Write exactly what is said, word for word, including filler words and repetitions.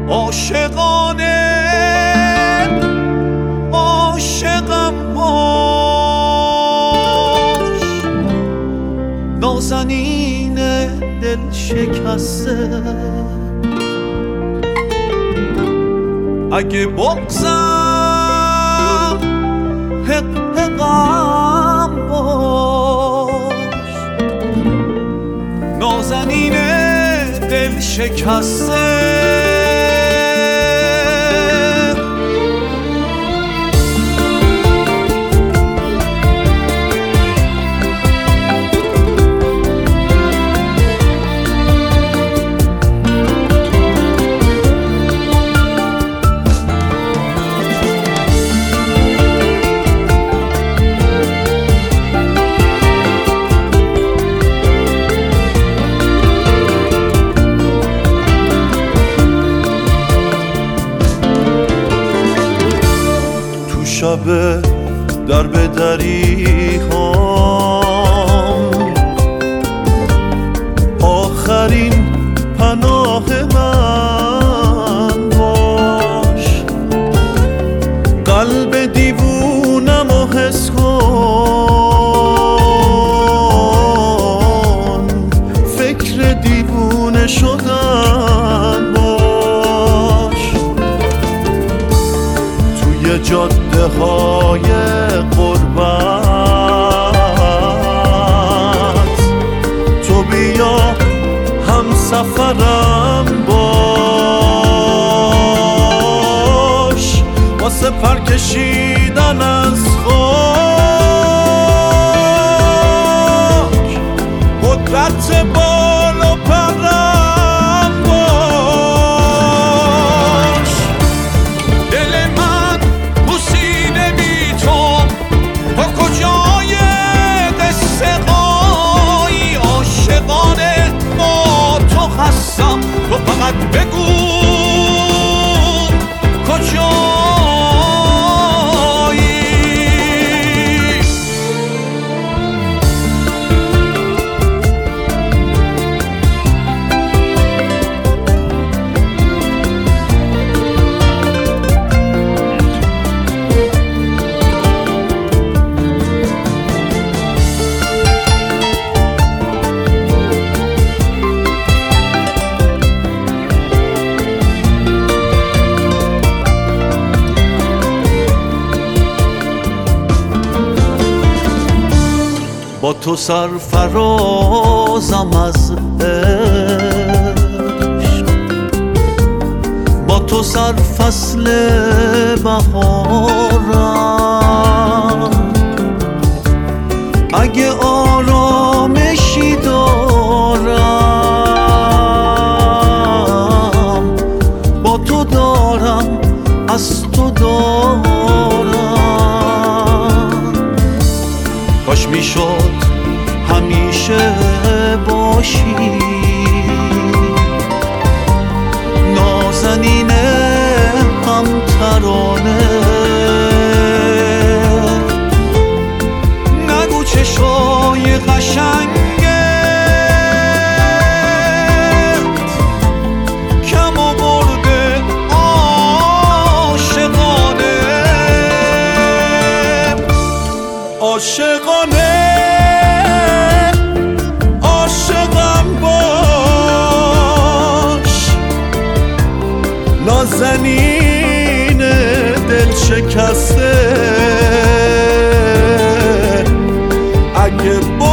عاشقانه عاشقم باش، نازنین دل شکسته. اگه بغضم حق حقم باش، نازنین دل شکسته. شب در به دری هم آخرین پناه من باش، قلب دیوونم و حس کن، فکر دیوونه شدن باش. توی جاده های قربت تو بیا هم سفرم باش، واسه پر کشیدن از خاک قدرت بال و پرم باش. دل من بوسیده بی تو تا کجای قصه هایی، عاشقانه با تو هستم، تو فقط بگو کجایی. با تو سرفرازم از عشق، با تو سر فصل بهارم. اگه آرامشی دارم با تو دارم، از تو دارم. کاش میشد همیشه باشی نازنین هم ترانه. نگو چشای قشنگت کم آورده عاشقانه عاشقانه نازنین دل شکسته. اگه